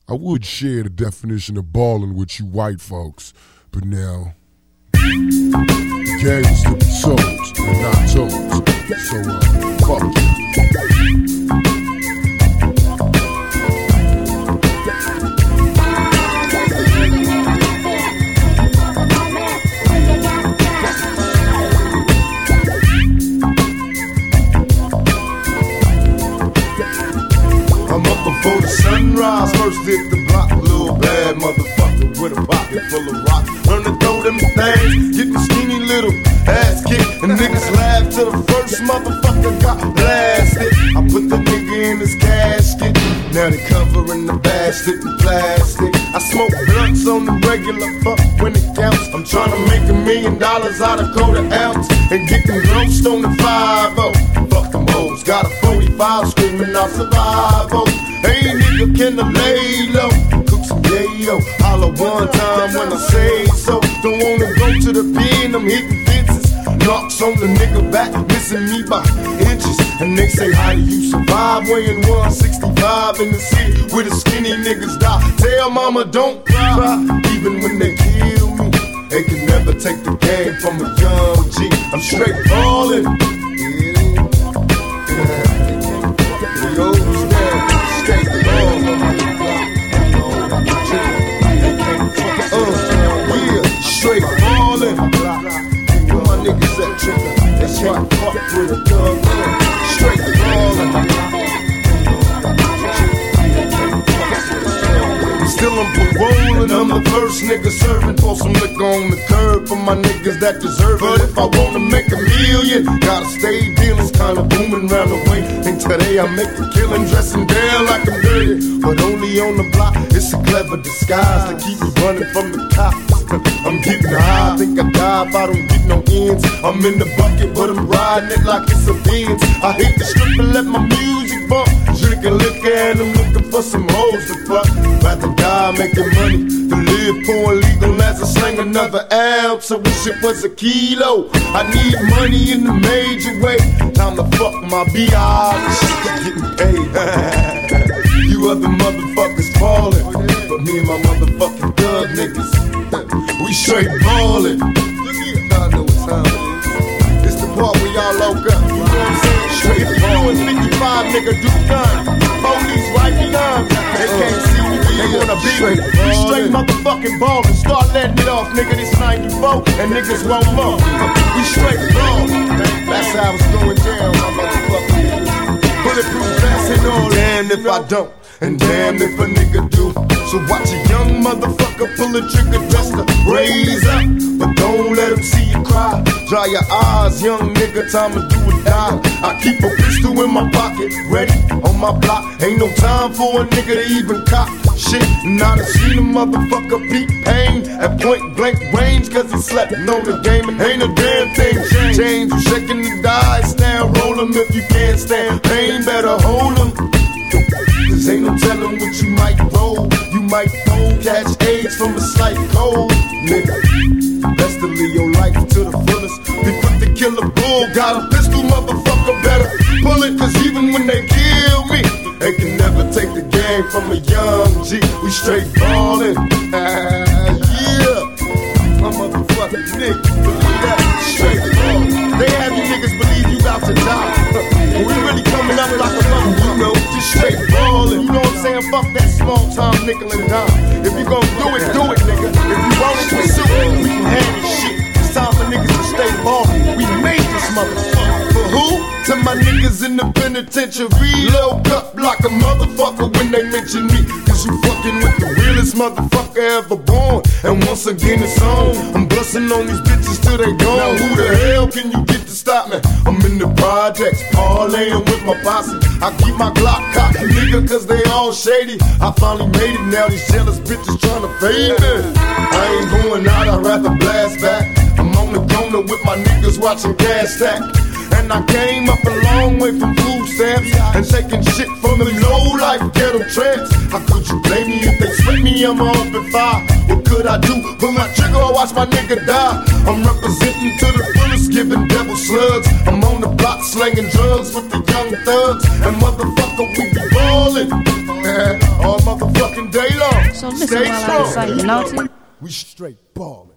I would share the definition of ballin' with you white folks, but now, games to be sold and not told. So, fuck you. I'm up before the sunrise, first hit the block, little bad motherfucker with a pocket full of rocks. Learn to throw them things, getting skinny little ass kicked, and niggas laugh till the first motherfucker got blasted. I put the nigga in his casket, now they covering the bastard in plastic. I smoke blunts on the regular, fuck when it counts. I'm trying to make $1 million out of quarter ounce, and getting roast on the 5-0. Fuck them hoes, got a 45 screaming out survival. Hey nigga, can I lay low? Cook some yayo, holla one time when I say so. Don't wanna go to the pen, I'm hitting fences. Knocks on the nigga back, missing me by inches. And they say, how do you survive? Weighing 165 in the city where the skinny niggas die. Tell mama don't cry, even when they kill me. They can never take the game from a young G. I'm straight ballin'. We always there, straight ballin'. Yeah, straight ballin'. Where my niggas at, trigger? They can't fuck with a thug. Straight ballin'. Still I'm parolin', I'm the first nigga serving. Pour some liquor on the curb for my niggas that deserve it. But if I wanna make $1 million, gotta stay dealin', kinda booming round the way. And today I make a killin', dressing down like I'm dirty, but only on the block. It's a clever disguise to keep me running from the cops. I'm getting high, I think I die if I don't get no ends. I'm in the bucket, but I'm riding it like it's a Benz. I hit the strip and let my music bump, drinking liquor and I'm looking for some hoes to fuck. Rather die making money than live poor and legal as I slang another ounce. I wish it was a kilo. I need money in a major way. Time to fuck my B.I. Getting paid. You other motherfuckers fallin', but me and my motherfucking thug niggas, we straight ballin'. Look here, y'all know what time it is. It's the part where y'all loke up. You know what I'm saying? Straight ballin'. 55 nigga do none. Police right behind me. They can't see me, they wanna be me. We straight motherfucking ballin'. Start letting it off, nigga. This 94 and niggas won't more. We straight ballin'. That's how it's going down, my motherfucking niggas. Bulletproof vest and all. Damn if I don't, and damn if a nigga do. So watch a young motherfucker pull a trigger just to raise up, but don't let him see you cry. Dry your eyes, young nigga, time to do or die. I keep a pistol in my pocket, ready on my block. Ain't no time for a nigga to even cop shit. And I done seen a motherfucker beat pain at point blank range, cause he slept on the game and ain't a damn thing changed. You shaking the dice now, roll 'em if you can't stand pain, better hold 'em. Cause ain't no telling what you might roll. You might fold, catch AIDS from a slight cold, nigga. Best to live your life to the fullest. Be quick to kill a bull, got a pistol, motherfucker, better pull it. Cause even when they kill me, they can never take the game from a young G. We straight ballin'. Yeah, my motherfucking nigga, believe that, straight ballin'. They have you niggas believe you about to die. We really coming up like a mother, you know, just straight ballin'. You know what I'm saying? Fuck that small time nickel and dime. If you gon' do it, nigga. If you want it, pursue it. We can handle shit. It's time for niggas to stay ballin'. We made this motherfucker. For who? To my niggas in the penitentiary. Load up like a motherfucker when they mention me. Cause you fucking with the realest motherfucker ever born. And once again it's on. I'm bustin' on these bitches till they gone. Now who the hell can you get to stop me? I'm in the projects, parlaying with my posse. I keep my Glock cocked, nigga, cause they all shady. I finally made it, now these jealous bitches tryna fade me. I ain't going out, I'd rather blast back. I'm on the corner with my niggas watching cash stack. And I came up a long way from food stamps and taking shit from them low-life ghetto tramps. How could you blame me if they sweat me? I'm off at 5. What could I do? Pull my trigger or watch my nigga die. I'm representing to the fullest, giving devil slugs. I'm on the block slanging drugs with the young thugs. And motherfucker, we be ballin' all motherfucking day long. So listen while I recite the naughty. We straight ballin'.